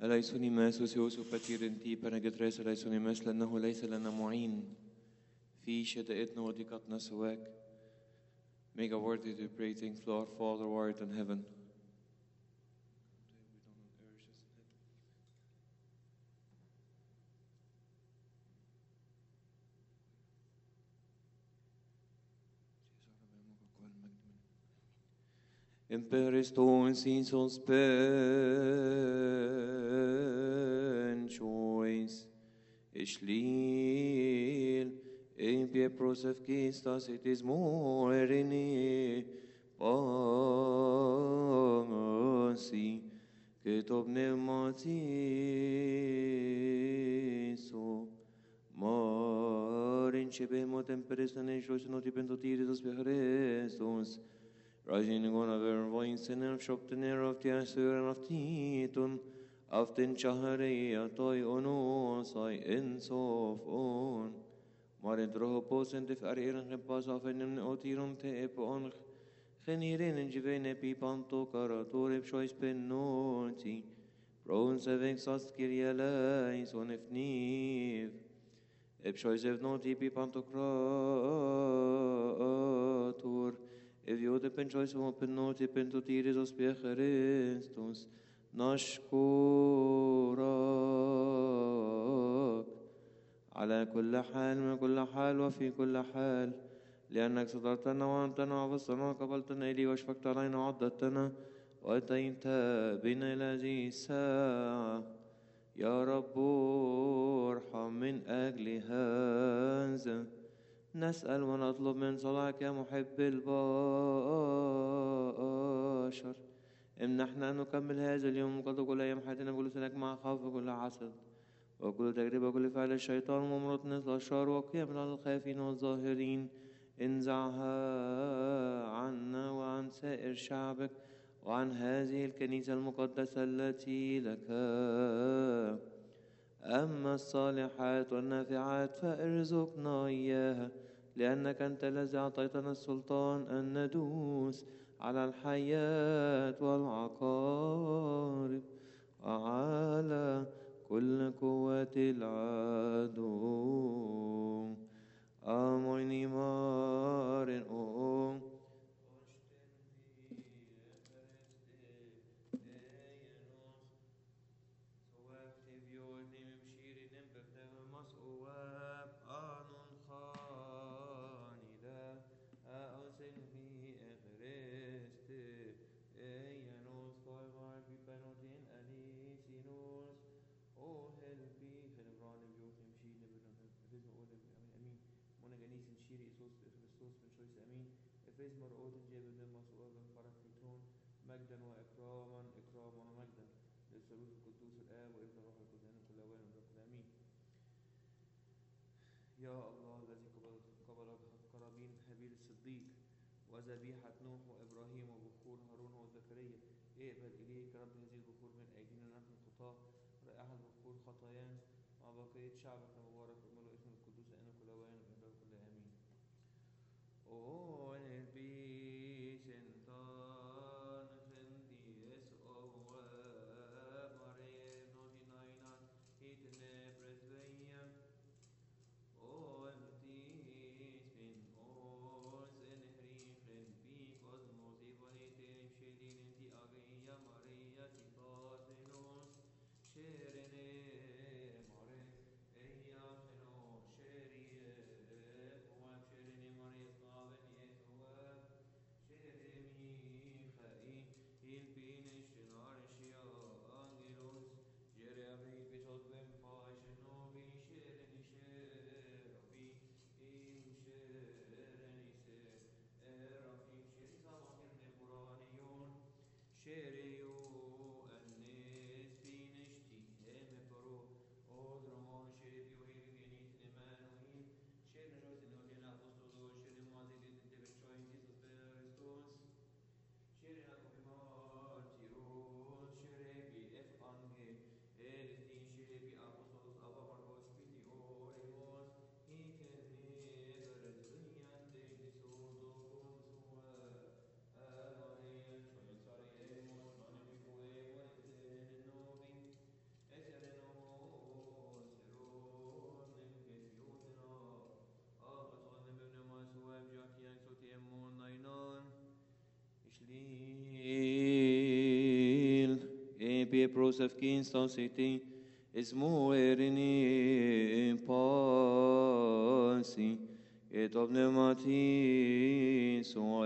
أليسني ماسوس يوسف بتيرنتي بنجتريس أليسني ماس لأنه ليس لنا معين في شدائدنا وضيقتنا سواك. Make a worthy to pray things to our Father who art in heaven. Imperiston sinsos penchois Ishlil Impie prosef kistas it is moerini Pasi Ketob pneumatiso Marin shebemot imperiston enchois noti pentotiris Christus Rising on a very voice in a shop to near of the answer and of Titon, of the Chaharia, toy ono, sai ends of on. Maridropos and if Arian repas of an otirum te epon, Genirin and Jivene pipanto caratorip choice penoti, bronze vex askirialais on if neve, Epchois ev noti pipanto crator. If you depend choice of open note, depend to tears of Christus, نشكرك على كل حال من كل حال وفي كل حال لأنك سترتنا وأنتنا وفصلنا وقبلتنا إلي واشفقت علينا وعضدتنا وأتيت بنا إلى هذه الساعة يا رب ارحم من أجل هذا نسأل ونطلب من صلاحك يا محب البشر امنحنا أن نكمل هذا اليوم وقضى كل أيام حياتنا كل سنك مع خوف وكل حسد وكل تجربة وكل فعل الشيطان وممرض مثل الأشرار وقيام على الخائفين والظاهرين انزعها عنا وعن سائر شعبك وعن هذه الكنيسة المقدسة التي لك. أما الصالحات والنافعات فارزقنا إياها لأنك أنت الذي أعطيتنا السلطان أن ندوس على الحياة والعقارب وعلى كل قوة العدو. آمين مارن مجدا وإكراما إكراما ومجدا للثالوث القدوس الآب وابن الروح القدس كل أوان وبركة آمين. يا الله الذي قبل قرابين هابيل الصديق وذبيحة نوح وإبراهيم وبخور هارون وزكريا اقبل إليك رب هذه البخور من أيدينا نحن الخطاة رائحة البخور خطايانا مع بقية شعبك المبارك وملء اسم القدوس أنا كل أوان وبركة كل آمين. Oh, and peace and pie prosef kinston siti, اسمويرني باسي كتاب نعمتي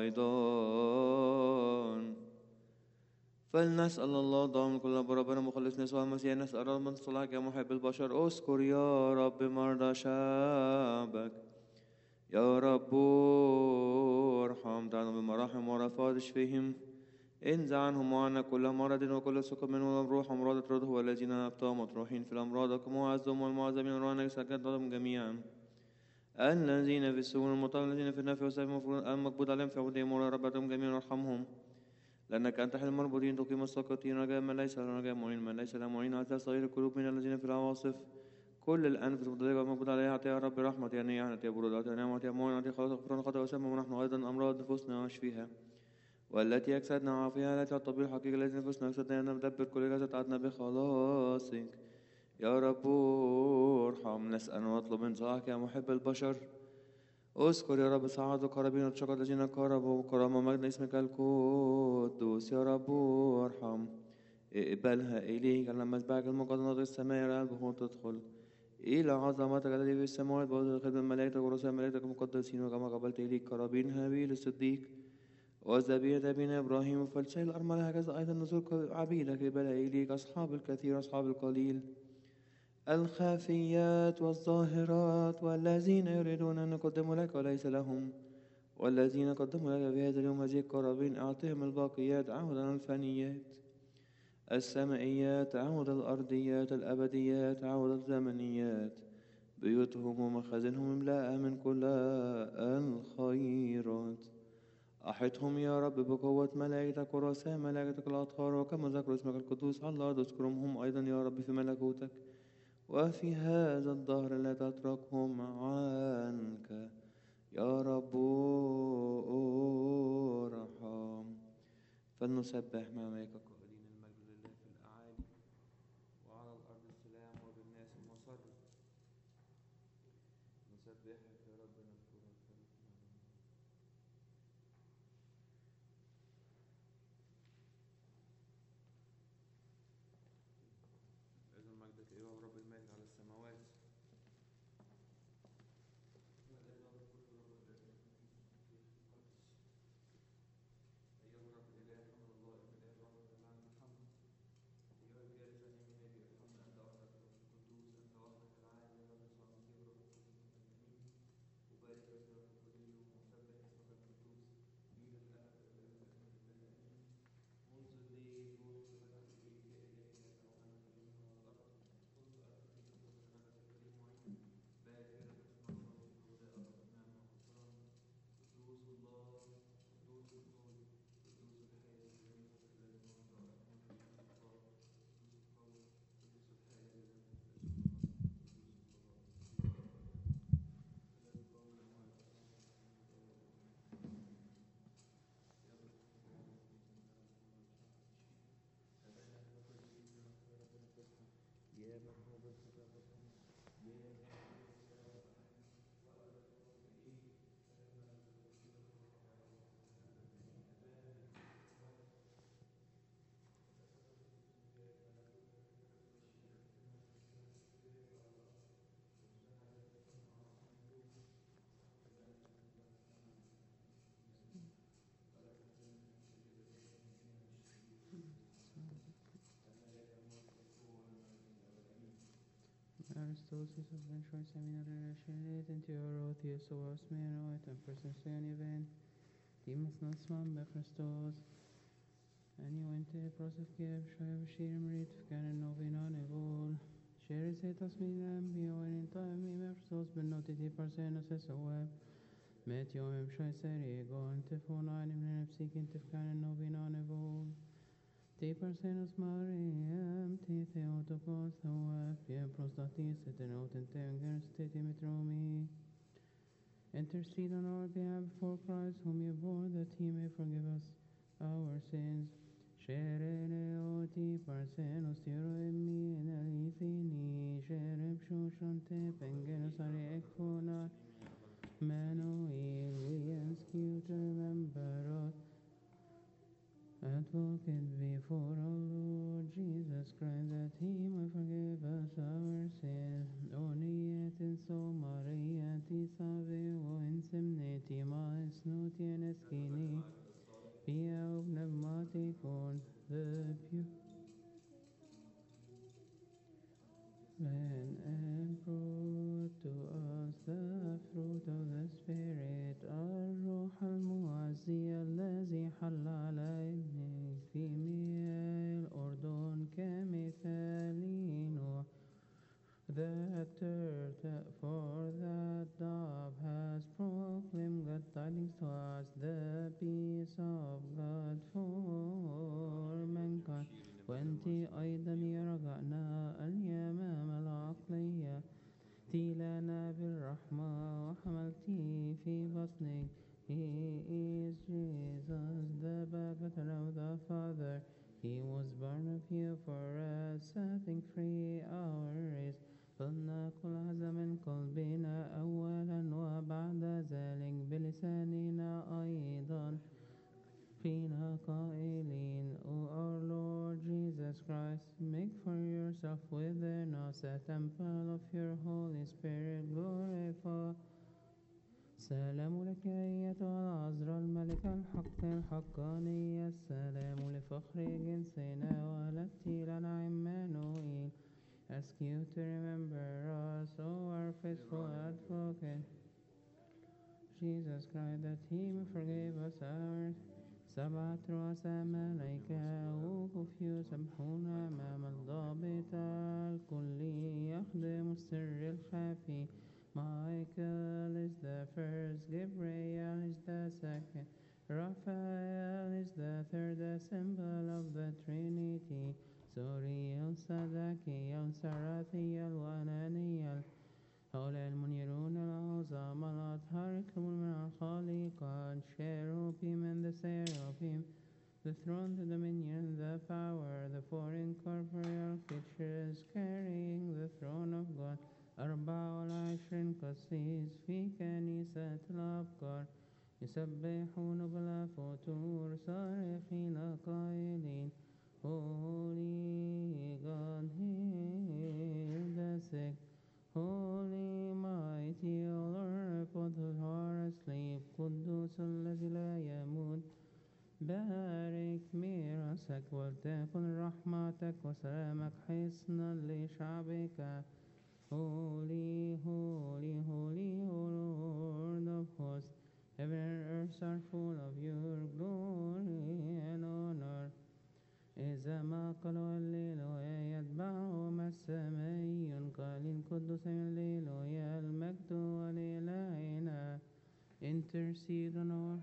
سويدان فلنسأل الله ضامن كل بربنا مخلص نسوى المسيح نسأل رب من صلاحك يا محب البشر اذكر يا رب مرضى شعبك يا رب ارحم دعنا بمراحم ورفات اشفهم انزع عنهم وعنا كل مرض وكل سقم منهم روح امراض اطرده والذين ابطأوا مطروحين في الامراض كمعزهم والمعزمين ورانا سكتهم جميعا الذين في السجون المطلقين الذين في النفي والسيف المقبوض عليهم في عبودهم ولا ربهم جميعا ارحمهم لأنك أنت حل المربوطين تقيم الساقطين رجاء من ليس له رجاء معين من ليس له معين على صغير القلوب من الذين في العواصف كل الأنفس المتضايقة والمقبوض عليها أعطيها يا رب رحمة يا نية أعطيها برود أعطيها نعمة أعطيها معين أعطيها خلاص غفران خطأ وسلم ونحن أيضا أمراض نفوسنا واشفيها والتي أكسدنا عافيها التي الطبيب الحقيقي التي نفسنا أكسدنا أن ندبر كل جسد عدنا بخلاصك يا رب ارحم نسأل ونطلب من صلاحك يا محب البشر اذكر يا رب سعادة قرابين وتشكر الذين قربوا وكرامة مجد اسمك القدوس يا رب ارحم اقبلها إليك على مذبحك المقدس السماء على البخور تدخل إلى عظمتك التي في السماوات بوضع خدمة ملائكتك ورسل ملائكتك المقدسين وكما قبلت إليك قرابين هابيل الصديق وذبيحة أبينا إبراهيم وفلسطين الأرملة هكذا أيضا نزول عبيدك اقبلها إليك أصحاب الكثير أصحاب القليل الخافيات والظاهرات والذين يريدون أن يقدموا لك وليس لهم والذين قدموا لك في هذا اليوم هذه القرابين أعطهم الباقيات عوضا عن الفانيات السمائيات عوض الأرضيات الأبديات عوض الزمنيات بيوتهم ومخازنهم املأ من كل الخيرات أحطهم يا رب بقوة ملائكتك ورؤساء ملائكتك الأطهار وكما ذكروا اسمك القدوس على الأرض اذكرهم هم أيضا يا رب في ملكوتك وفي هذا الدهر لا تتركهم عنك يا رب ارحم فلنسبح مع ملائكة قائلين المجد لله في الأعالي وعلى الأرض السلام وبالناس المسر نسبحك يا رب نذكرك إذن مجدك أيها رب المجد على السماوات Aristosis of Venture Seminary Relationate into your Theosophos Menoit and Persistent Event Timus Nasman Bechristos and you went to the process of Shire Shirimrit Canon Novinan Evol Sherry Setas Milam Bio and in time Mepsos Benotiti Parsenos SOF Met Yom Shai Seri Go and Tifona and Seeking Tifcanon Novinan Evol Te Parsenos Mariam, Te Theotokos, Thoaf, Ye Prostatis, Etenot and Tengers, Te Mitromi. Intercede on our behalf before Christ, whom you bore, that he may forgive us our sins. Sherene oti Parsenos, Tiro emi, en alithini, Shereb Shoshante, Pengenos are Ekona, Manuel, we ask you to remember us. Advocate before our Lord Jesus Lend and brought to us the fruit of the Spirit, الروح المعزي الذي حل علينا في مياه الأردن كمثال نوح. The third, for that dove has proclaimed good tidings to us, the peace of God for mankind. وأنت أيضا رجعنا اليمام العقلية لنا بالرحمة وحملتي في بطنك. He is Jesus, the begotten of the Father. He was born of you for us, setting free our race. فلنقل هذا من قلبنا أولا وبعد ذلك بلساننا أيضا فينا قائلين, O our Lord Jesus Christ, make for yourself within us a temple of your Holy Spirit, glorify. سلام لك أيتها العذراء الملكة الحق الحقانية, السلام لفخر جنسنا ولدتي لنا عمانوئيل. Ask you to remember us, O our faithful advocate, Jesus Christ, that he may forgive us our سبعة رؤساء ملائكة وقوف يسبحون أمام الضابط الكلي يخدم السر الخفي. Michael is the first, Gabriel is the second, Raphael is the third, the symbol of the Trinity. Zuriel, Sadakiel, Sarathiel, Wananiel, هؤلاء المنيرون العظام الأطهار يكرمون من الخالقات. Cherubim and the seraphim, the throne, the dominion, the power, the four incorporeal creatures carrying the throne of God. 24 قسيس في كنيسة الأبكار يسبحون بلا فتور صارخين قائلين, Holy God, heal the sick. Holy, mighty, Lord, put the heart asleep. قدوس الذي لا يموت, بارك ميراثك ولتكن رحمتك وسلامك حصنا لشعبك. Holy, holy, holy, O Lord of hosts, heaven and earth are full of your glory and honor. إذا ما قالوا هللويا يتبعهم السمائيون قائلين قدوس هللويا المجد ولإلهنا. Intercede on our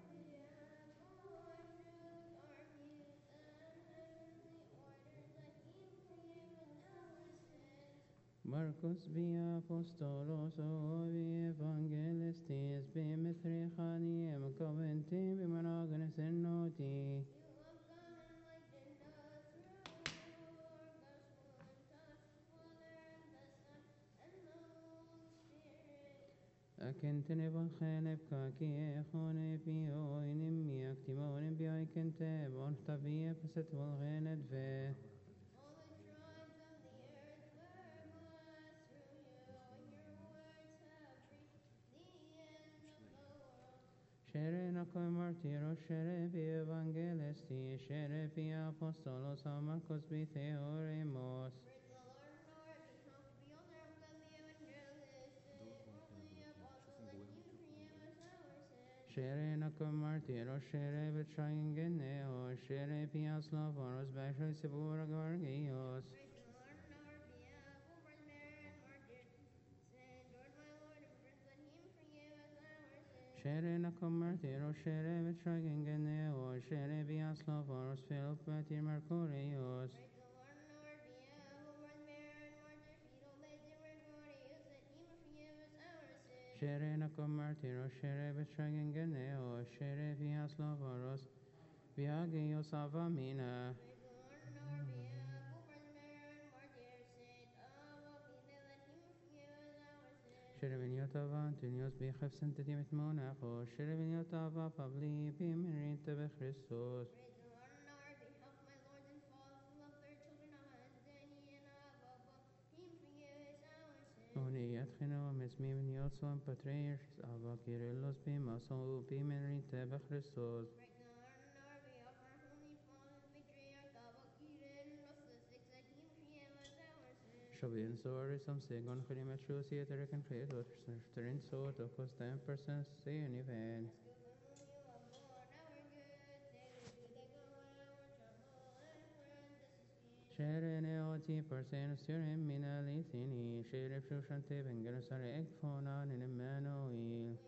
Marcos بي أبوستولوس وبي إفانجيلستيس بمثريخاني مكوبنتي بمناغنس النوتي. أكنتني بخانب كاكي خوني في أوينمي أكتموني بيوي كنتي بونتبي بست والغيند فيه. Sherena martiro, sherepi evangelisti, sherepi apostolos, amarcos bi theoremos. Sherena martiro, sherepi trigeneo, sherepi aslavoros, bashoi sibura gargios. Sherena martiro, sherepi trigeneo, sherepi aslavoros, Philip Matir Mercurius. Sherena martiro, sherepi trigeneo, sherepi aslavoros, Viagios avamina. Sherebiniotava Antonios Bichef Sentitimet Monaco, Sherebiniotava Pabli Bimerita Bechristos. Oniyat Chino Mesmim Nioson Patriarchs Ava Kirillos Bimaso Bimerita Bechristos. Shabin sorry some say gon khalimetru theater can create what in so to cause 10% say an event. Sherene oti persen surim minali thini sherif shushante bengerasar ekfonan in Emmanuel.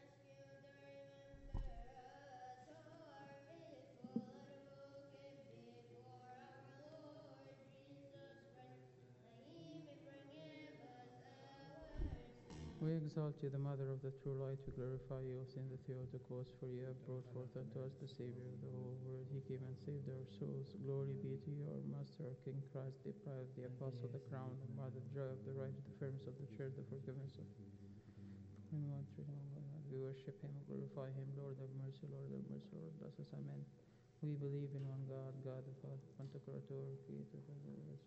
We exalt you, the Mother of the true light. We glorify you, in the Theotokos, for you have brought forth unto us the Savior of the whole world. He came and saved our souls. Glory be to you, our Master, our King Christ, the pride of the Apostle, the crown of Mother, the joy of the right, the firmness of the Church, the forgiveness of we worship him, glorify him. Lord have mercy, Lord have mercy, Lord bless us. Amen. We believe in one God, God the Father, Pantocrator, Creator of the universe.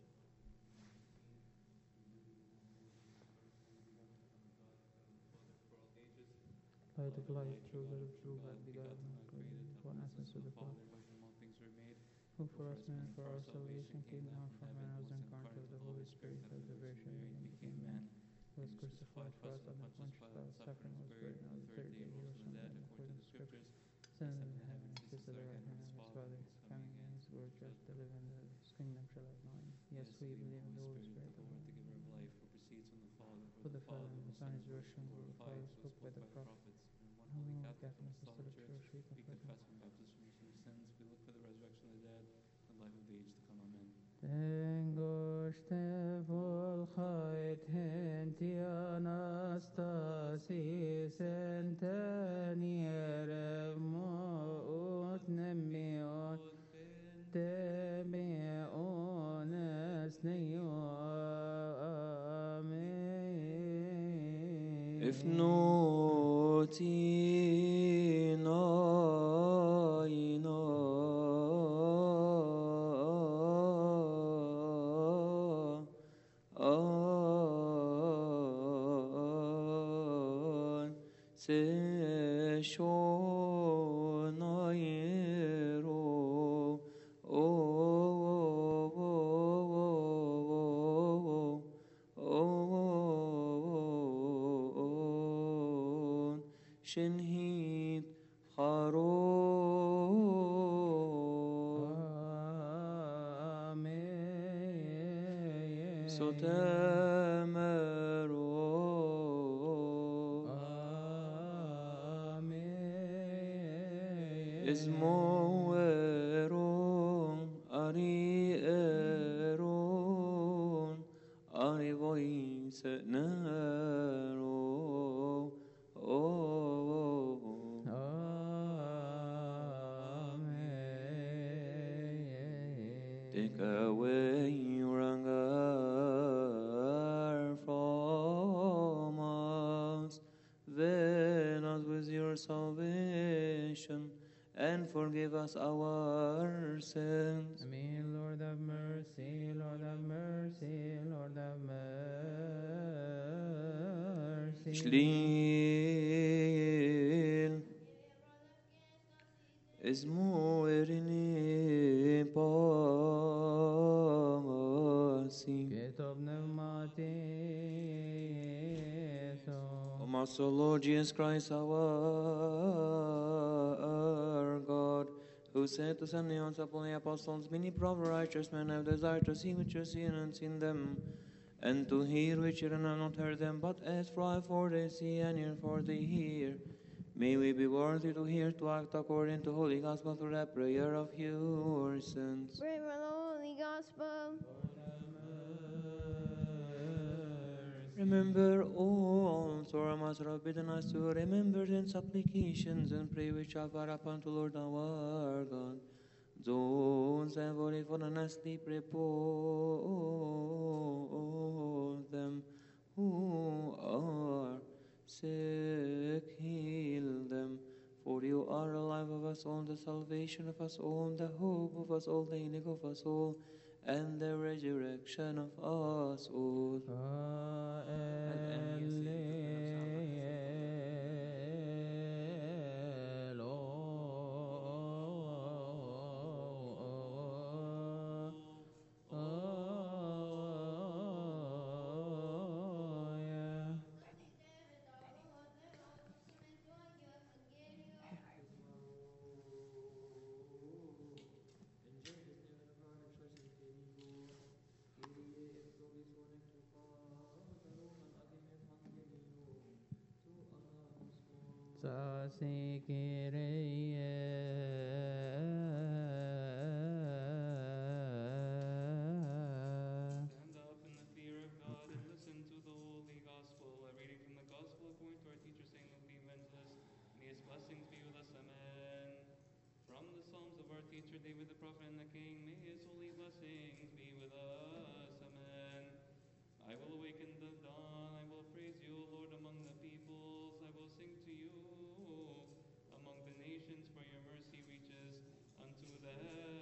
Light of light, true God of true God, begotten of God, one essence of the Father, by whom all things were made, who for us men, for our salvation, came down from heaven, was incarnate of the Holy Spirit, of the Virgin Mary, and became man, was crucified for us under Pontius Pilate, suffering, was buried, and on the third day he rose from the dead, according to the Scriptures, ascended in heaven, sits at the right hand of his Father, coming in his glory, judge the living and the dead. His kingdom shall have no end. Yes, we believe in the Holy Spirit, the Lord, the giver of life, who proceeds from the Father, for the Father and the Son is worshipped and glorified, spoke by the prophets. Holy Catholic Apostolic Church, we confess and baptism for remission of sins. We look for the resurrection of the dead and life of the age to come. Amen. Tengoshte volchait henti anastasis enteniere mout nemion temeon esneo. Amen. If Tina se shonairo Shinhit Haro Amen. Sotemero Amen. Ismoeron Arieron Arivoisenero Take away your anger from us, veil us with your salvation, and forgive us our sins. Amen. Lord have mercy, Lord have mercy, Lord have mercy. Shlil Esmoerini Pamasi Ketob pneumateso. O Master Lord Jesus Christ, our God, who said to send the answer upon the apostles, many proper righteous men have desired to see which you see and unseen them, and to hear which you have not heard them, but as for they see and hear for they hear. May we be worthy to hear, to act according to Holy Gospel through the prayer of your sins. Pray for the Holy Gospel. Remember all, so our Master have bidden us to remember in supplications and pray which are far upon to Lord our God. Those have already fallen asleep, repose them who are sick, heal them. For you are the life of us all, the salvation of us all, the hope of us all, the healing of us all, and the resurrection of us all. Anastasi Kyrie. Stand up in the fear of God and listen to the Holy Gospel. A reading from the Gospel according to our teacher, St. Luke the Evangelist. May his blessings be with us. Amen. From the Psalms of our teacher David the prophet and the King, may his holy blessings be with us. Amen. I will awaken the dawn. I will praise you, O Lord, among the peoples. I will sing to you among the nations, for your mercy reaches unto the heavens.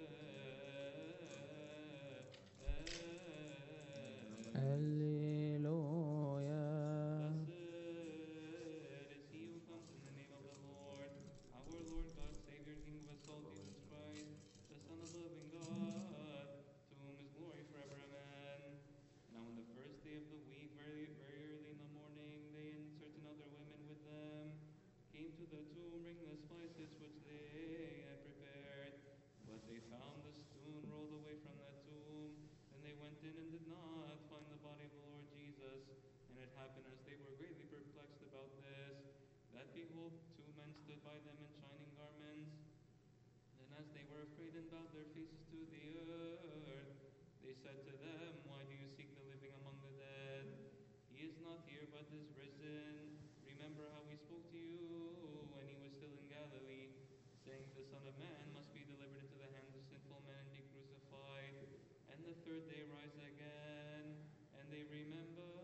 Hallelujah. Blessed is he who comes in the name of the Lord, our Lord God, Savior, King of us all, Jesus Christ, the Son of the living God, to whom is glory forever. Amen. Now on the first day of the week, very early in the morning, they and certain other women with them came to the tomb, bringing the spices which they had prepared. But they found the stone rolled away from the tomb. Then they went in and did not find the body of the Lord Jesus. And it happened as they were greatly perplexed about this, that behold, two men stood by them in shining garments. Then as they were afraid and bowed their faces to the earth, they said to them, why do you seek the living among the dead? He is not here, but is risen. Remember how he spoke to you when he was still in Galilee, saying, the Son of Man must be delivered into the hands of sinful men and be crucified, and the third day rise again. And they remembered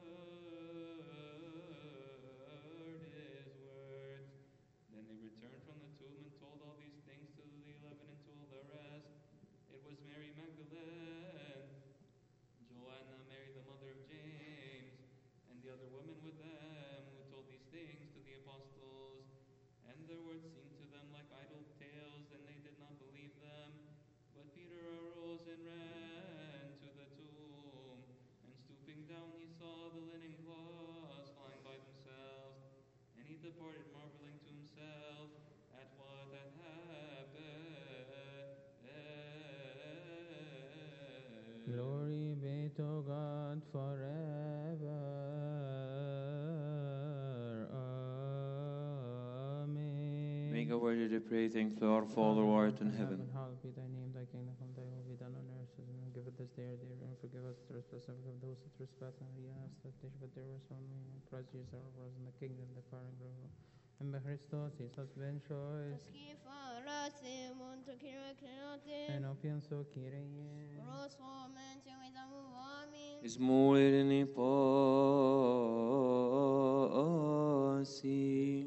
his words. Then they returned from the tomb and told all these things to the 11 and to all the rest. It was Mary Magdalene, Joanna, Mary the mother of James, and the other women with them who told these things to the apostles. And their words seemed to them like idle tales, and they did not believe them. But Peter arose and ran to the tomb, and stooping down he saw the linen cloths lying by themselves. And he departed, marveling to himself at what had happened. Glory be to God forever. Amen. Make a word to pray. Thanks to our Father who art in heaven. Hallowed be thy name, thy kingdom come, thy will be done on earth as in heaven. Give us this day our daily bread, and forgive us the trespasses, and forgive those who trespass, and lead us not into temptation, but deliver us from evil. Christ Jesus our Lord, and the kingdom, the power, and glory. And by Christos, Jesus ben choice. Skifarasim unto Kirakinote. En pienso Kyrie. Roswomen to Amin. Is muerini pasi.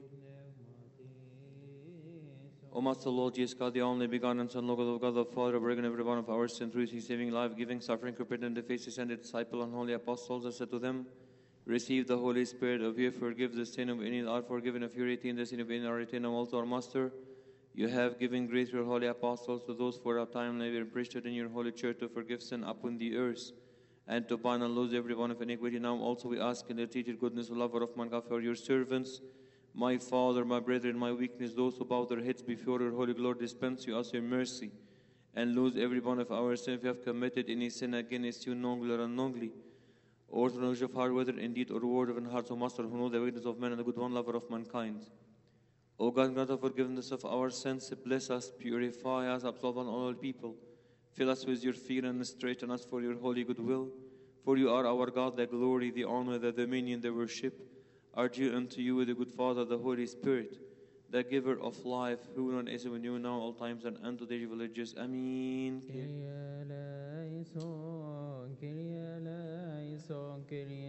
O Master Lord Jesus God, the only begotten Son, Lord of God, the Father, breaking every one of our sins, through his saving, life-giving, suffering, repentant, the faces, and the disciple and holy apostles, I said to them, receive the Holy Spirit of you, forgive the sin of any, are forgiven of you, retain the sin of any, are retained also, our Master. You have given grace to your holy apostles, to those for a time never preached in your holy church, to forgive sin upon the earth, and to bind and loose every one of iniquity. Now also we ask in the teacher goodness, lover of man, God, for your servants, my Father, my brethren, my weakness, those who bow their heads before your holy glory, dispense you us your mercy, and lose every one of our sins if we have committed any sin against you, knowingly or unknowingly, or through knowledge of heart, whether in deed or word of an heart, O Master, who know the weakness of men and the good one, lover of mankind. O God, grant the forgiveness of our sins, bless us, purify us, absolve all people. Fill us with your fear and straighten us for your holy goodwill. For you are our God, the glory, the honor, the dominion, the worship are due unto you with the good Father, the Holy Spirit, the giver of life, who and is with you now, all times, and unto the age of ages. Amen. Kyrie eleison, Kyrie eleison, Kyrie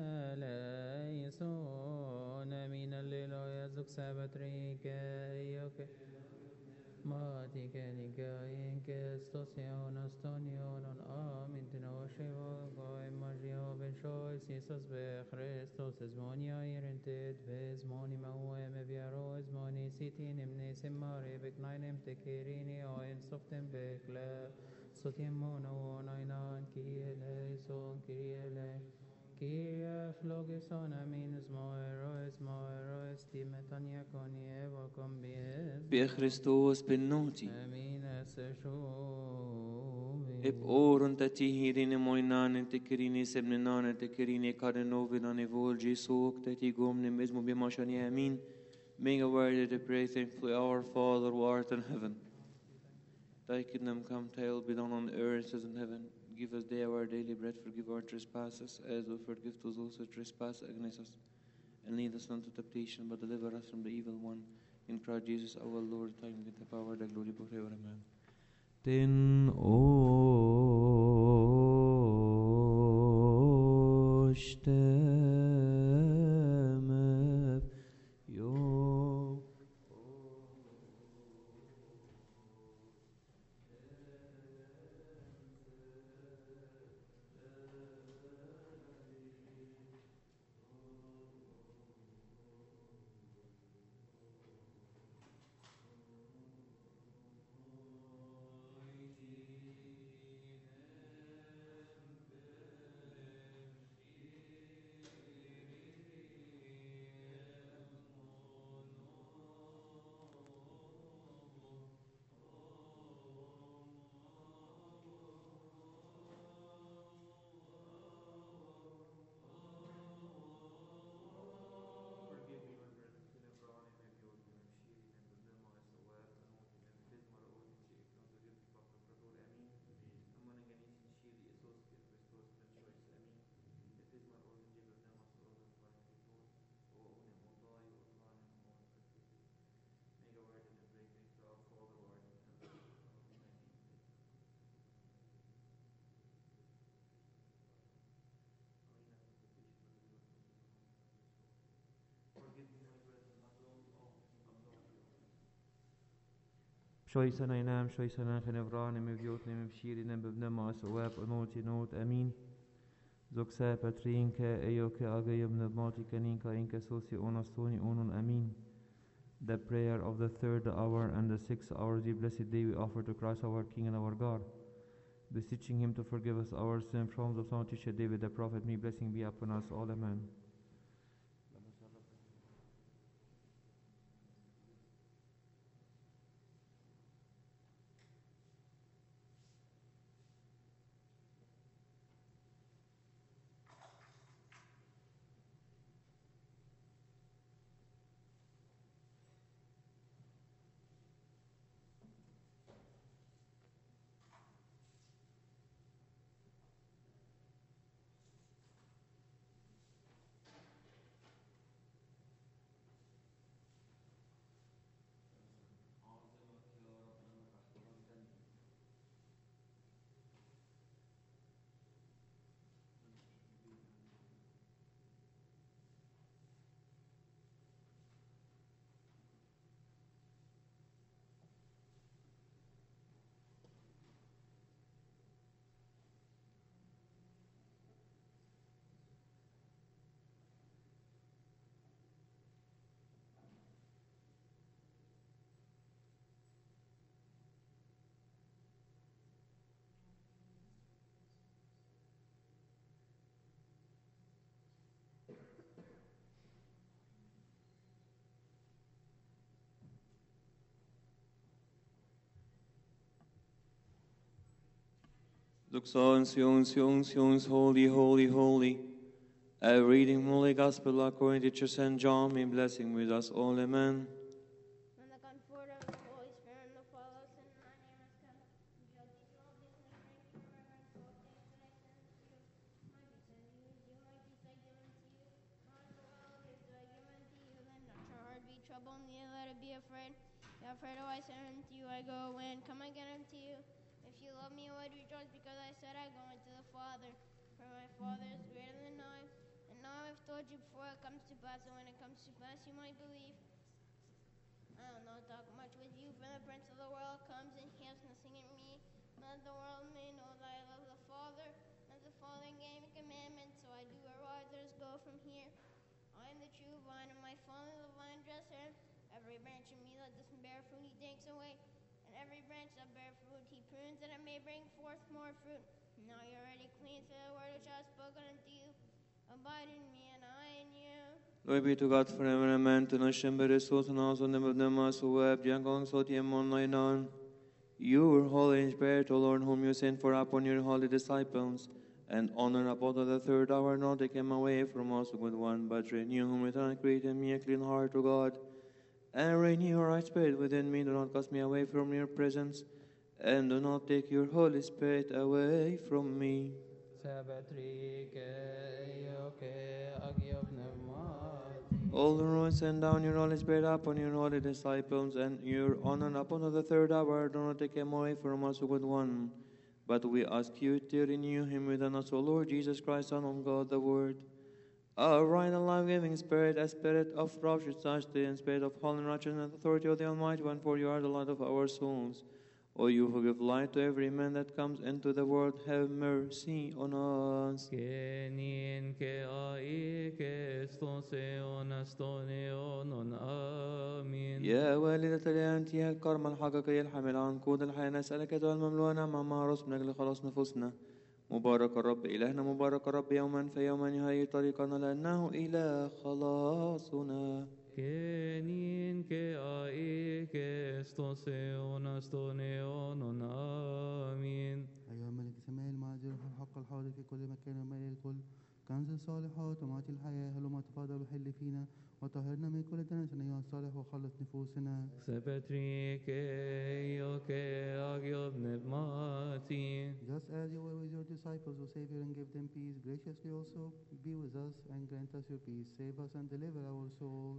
eleison. Amin. Alleluia. Zuk sabatrike, yoke. Mati kenikai, kestos astonion, amin. Tinoshevo, goy, magio, benchois, Jesus be Christos, esmonia irented, vesmoni mauem, eviaro, esmoni sitin, imnesim mare, beknainem tekerini, oen softem bekle, sotim mono, nainan, kieleison, kiele. Kyrie phlogiston, amin, esmoeroes, timetania conieva, combies. Be Christos benoti. Amin, eseshovi. Ep orun tatihirine moinan tekirini sebnenan tekirini karenovin anevolgi sok tati gomne mesmo bimashani amin. Being aware to pray thankfully, Our Father who art in heaven. Thy kingdom come, thy will be done on earth as in heaven. Give us day our daily bread, forgive our trespasses, as we forgive to those who trespass against us. And lead us not into temptation, but deliver us from the evil one. In Christ Jesus our Lord, time with the power, the glory forever. Amen. Ten oshtemef yom. شويسنا ينام شويسنا خنفران مبيوتنا مبشيرنا ببنما سواب نوتي نوت أمين زوكسا باترينكا ايوكا اغيب نبماتي كنينكا إنكا سوسي أونستوني أونون أمين. The prayer of the 3rd hour and the 6th hour, the blessed day we offer to Christ our King and our God, beseeching him to forgive us our sin from the Son teacher David the prophet, may blessing be upon us all. Amen. Sions, holy, holy, holy. A reading from Holy Gospel according to St. John, may blessing with us all. Amen. And the comfort of the Holy Spirit and the Father, Son, and my name is come. Judge all this and drink your reverence, all things that I send to you. My peace I leave you, my peace I give unto you. My will give I give unto you. Let not your heart be troubled, neither let it be afraid. If afraid of I send unto you, I go away and come again unto you. If you love me, I would rejoice because I said I go unto the Father. For my Father is greater than I. And now I've told you before it comes to pass, and when it comes to pass, you might believe. I will not talk much with you, for the prince of the world comes and he has nothing in me. Let the world may know that I love the Father, and the Father gave me commandments, so I do arise, let us go from here. I am the true vine, and my Father the vine dresser. Every branch in me that doesn't bear fruit, he takes away. And every branch that bears fruit, he prunes, that it may bring forth more fruit. Now you're already clean through the word which I have spoken unto you. Abide in me, and I in you. Glory be to God forever. Amen. To nashim beresot and also name of them as web, Jangong Sotiamon Lainan. You were holy in spirit, O Lord, whom you sent for upon your holy disciples, and honor upon the 3rd hour, not take him away from us, good one, but renew whom return, create in me a clean heart, O God, and renew your right spirit within me. Do not cast me away from your presence, and do not take your Holy Spirit away from me. O Lord, send down your Holy Spirit upon your holy disciples and your honor upon the third hour. Do not take him away from us, O good one. But we ask you to renew him within us, O Lord Jesus Christ, Son of God, the Word. A right and life-giving Spirit, a Spirit of righteousness, and Spirit of holy righteousness and authority of the Almighty One, for you are the light of our souls. O you who give light to every man that comes into the world, have mercy on us. يا والدة الأنتي الكرم الحقيقي الحامل عنقود الحياة نسألك أيها المملوءة نعمة مع رسل من أجل خلاص نفوسنا. مبارك الرب إلهنا، مبارك الرب يوما فيوما يهيئ طريقنا لأنه إله خلاصنا. أيها الملك سماء المعزل الحق الحاضر في كل مكان وملء الكل، كنز الصالحات ومعطي الحياة، هلما تفضل وحل فينا وطهرنا من كل دنس أيها الصالح وخلص نفوسنا. Just as you were with your disciples, O Savior, and give them peace, graciously also be with us and grant us your peace. Save us and deliver our souls.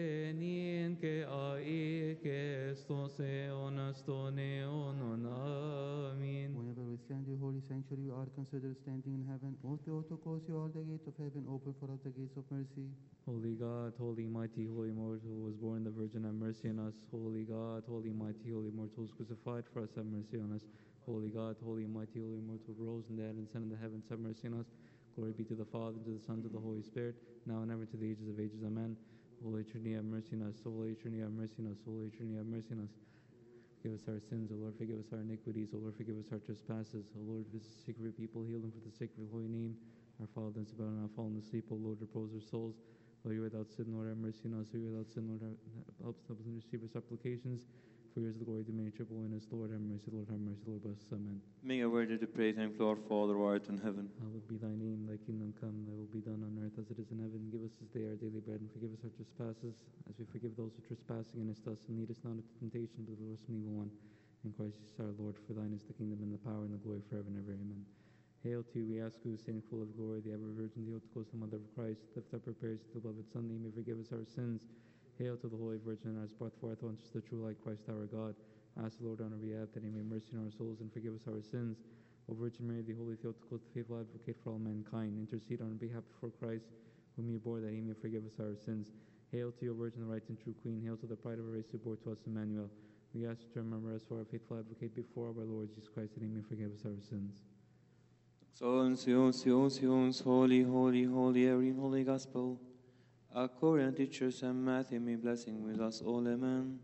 Whenever we stand in your holy sanctuary, we are considered standing in heaven. Most Theotokos, you are the gate of heaven. Open for us the gates of mercy. Holy God, holy, mighty, holy, immortal, who was born the Virgin, have mercy on us. Holy God, holy, mighty, holy, immortal, who was crucified for us, have mercy on us. Holy God, holy, mighty, holy, immortal, who rose and dead and ascended to the heavens, have mercy on us. Glory be to the Father, to the Son, to the Holy Spirit, now and ever, to the ages of ages. Amen. Holy Trinity, have mercy on us. Holy Trinity, have mercy on us. Holy Trinity, have mercy on us. Forgive us our sins, O Lord, forgive us our iniquities, O Lord, forgive us our trespasses. O Lord, visit the sick of your people, heal them for the sake of your holy name. Our fathers have not fallen asleep, O Lord, repose their souls. O you without sin, Lord, have mercy on us. O you without sin, Lord, help us and receive our supplications. For yours is the glory, dominion, triple holiness. Lord, have mercy, Lord, have mercy, Lord, bless us. Amen. May I worthy to pray, thank Lord, Father, who art in heaven. Hallowed be thy name, thy kingdom come, thy will be done on earth as it is in heaven. Give us this day our daily bread, and forgive us our trespasses, as we forgive those who trespass against us. And lead us not into temptation, but deliver us from evil one. In Christ Jesus our Lord, for thine is the kingdom and the power and the glory forever and ever. Amen. Hail to you, we ask you, Saint full of glory, the ever Virgin Theotokos, the Mother of Christ. Lift up our prayers to the beloved Son, that he may forgive us our sins. Hail to the Holy Virgin, as brought forth unto us the true light, Christ our God. Ask the Lord on our behalf that he may have mercy on our souls and forgive us our sins. O Virgin Mary, the Holy Theotokos, the faithful advocate for all mankind, intercede on our behalf before Christ, whom you bore, that he may forgive us our sins. Hail to you, Virgin, the right and true Queen. Hail to the pride of our race who bore to us Emmanuel. We ask you to remember us for our faithful advocate before our Lord Jesus Christ, that he may forgive us our sins. Holy, holy, holy, every holy gospel. According to teachers and Matthew, may blessing with us all. Amen.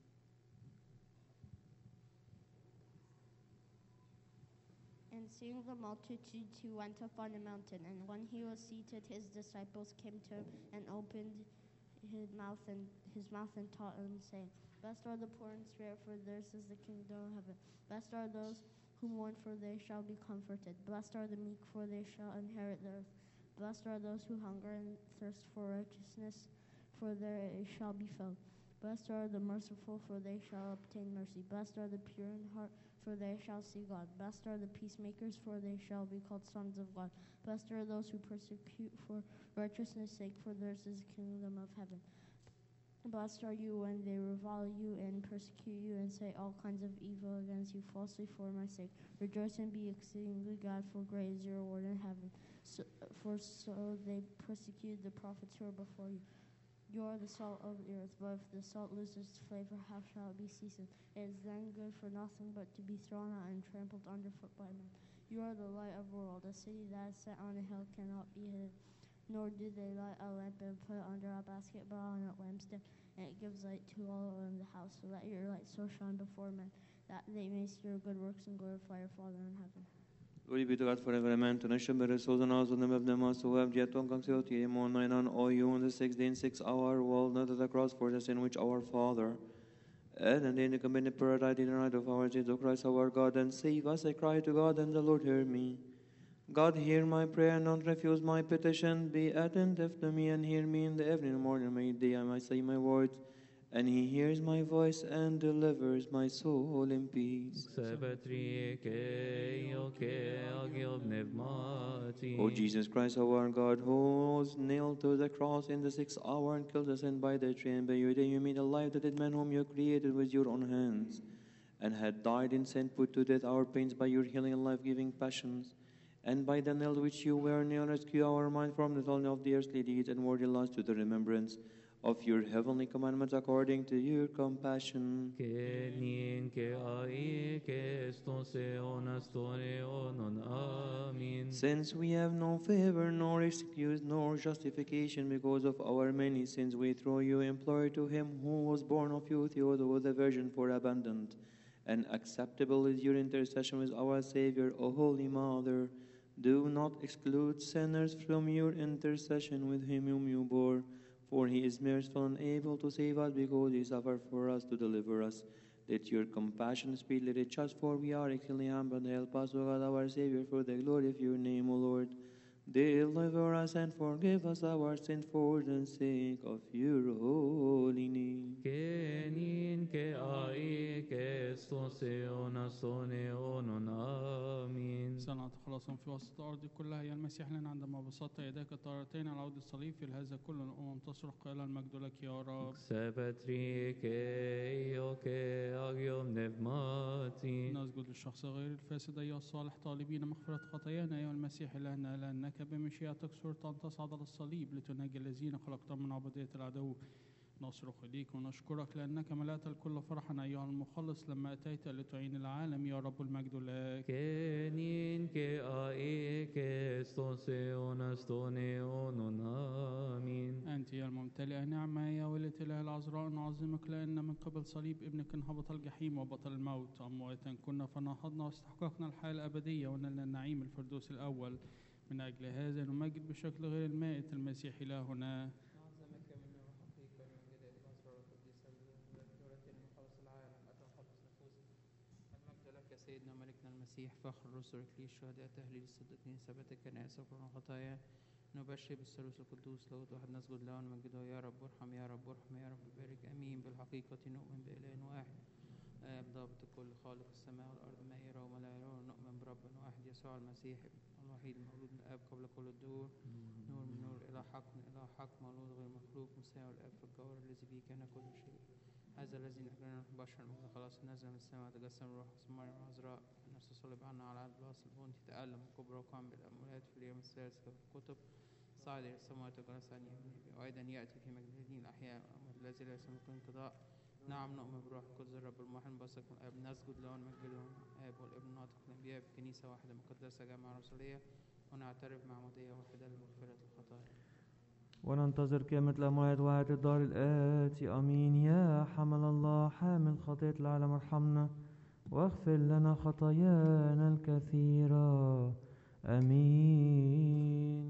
And seeing the multitudes, he went up on a mountain, and when he was seated, his disciples came to him and opened his mouth and taught him, saying, Blessed are the poor in spirit, for theirs is the kingdom of heaven. Blessed are those who mourn, for they shall be comforted. Blessed are the meek, for they shall inherit the earth. Blessed are those who hunger and thirst for righteousness, for they shall be filled. Blessed are the merciful, for they shall obtain mercy. Blessed are the pure in heart, for they shall see God. Blessed are the peacemakers, for they shall be called sons of God. Blessed are those who persecute for righteousness' sake, for theirs is the kingdom of heaven. Blessed are you when they revile you and persecute you and say all kinds of evil against you falsely for my sake. Rejoice and be exceedingly glad, for great is your reward in heaven. For so they persecuted the prophets who are before you. You are the salt of the earth, but if the salt loses its flavor, how shall it be seasoned? It is then good for nothing but to be thrown out and trampled underfoot by men. You are the light of the world. A city that is set on a hill cannot be hidden. Nor do they light a lamp and put it under a basket, but on a lampstand, and it gives light to all in the house. So let your light so shine before men, that they may see your good works and glorify your Father in heaven. Glory be to God forever. Amen. To nation better souls and also the them us who have yet on come to you, more nine on all you in the 6th day and 6th hour, world not at the cross for the sin which our Father. And in the commanded prayer, I did the right of our Jesus Christ, our God, and save us. I cry to God, and the Lord hear me. God, hear my prayer, and not refuse my petition. Be attentive to me, and hear me in the evening and morning. May day I might say my words, and he hears my voice and delivers my soul in peace. O Jesus Christ, our God, who was nailed to the cross in the 6th hour and killed us, and by the tree and by your day you made alive the dead man whom you created with your own hands, and had died in sin, put to death our pains by your healing and life-giving passions, and by the nail which you were nailed, rescue our mind from the thorn of the earthly deeds and worldly lusts to the remembrance of your heavenly commandments according to your compassion. Since we have no favor, nor excuse, nor justification because of our many sins, we through you implore to him who was born of you, Theodore the Virgin, for abundant and acceptable is your intercession with our Savior, O Holy Mother. Do not exclude sinners from your intercession with him whom you bore, for he is merciful and able to save us, because he suffered for us to deliver us. Let your compassion speedily reach us, for we are exceedingly humbled. Help us, O God, our Savior, for the glory of your name, O Lord. Deliver us and forgive us our sins for the sake of your holy name. صنعت خلاصا في وسط الأرض كلها يا المسيح لنا، عندما بسطت يديك طارتين على عود الصليب، في هذا كل الأمم تصرخ قائلا المجد لك يا رب. نسجد للشخص غير الفاسد أيها الصالح، طالبين مغفرة خطايانا أيها المسيح إلهنا، لأنك بمشيئتك صرت أن تصعد على الصليب لتنجي الذين خلقتهم من عبودية العدو. نصرخ إليك ونشكرك لأنك ملأت الكل فرحا أيها المخلص لما أتيت لتعين العالم يا رب، المجد لك. أنت يا الممتلئة نعمة يا ولة الإله العذراء، نعظمك لأن من قبل صليب ابنك انهبط الجحيم وبطل الموت. أمواتا كنا فنهضنا واستحققنا الحياة الأبدية ونلنا النعيم الفردوس الأول. من أجل هذا نمجد بشكل غير المائت المسيح إلهنا. سيدنا ملكنا المسيح فخر الرسل كليش شهداء تهليل الصديقين ثبات الكنائس وكرم الخطايا، نبشر بالثالوث القدوس له واحد نسجد له ونمجده. يا رب ارحم يا رب ارحم يا رب بارك. امين. بالحقيقة نؤمن بإله واحد آب ضابط الكل خالق السماء والأرض ما يرى وما لا يرى، نؤمن برب واحد يسوع المسيح الوحيد المولود من الآب قبل كل الدهور، نور من نور إلى حق من إلى حق، مولود غير مخلوق، مساوي الآب في الجوهر الذي به كان كل شيء. هذا الذي نحن بشر من خلاص نزل من السماء، تجسم روح مريم العذراء، نفسه صلب عنا على عهد بلاس البنطي، تألم وكبر وقام بالأموات في اليوم الثالث في الكتب، صعد إلى السماوات وجلس عن يمينه، وأيضا يأتي في مجد الدين الأحياء والأموات الذي لا يسمى انقضاء. نعم نؤمن بروح القدس الرب الموحد بثق من الآب، نسجد له ونمجده الآب والابن ناطق الأنبياء في كنيسة واحدة مقدسة جامعة رسولية، ونعترف معمودية واحدة لمغفرة الخطايا، وننتظر قيامة الأموات وحياة الدار الآتي. آمين. يا حمل الله حامل خطية العالم ارحمنا واغفر لنا خطايانا الكثيرة. آمين.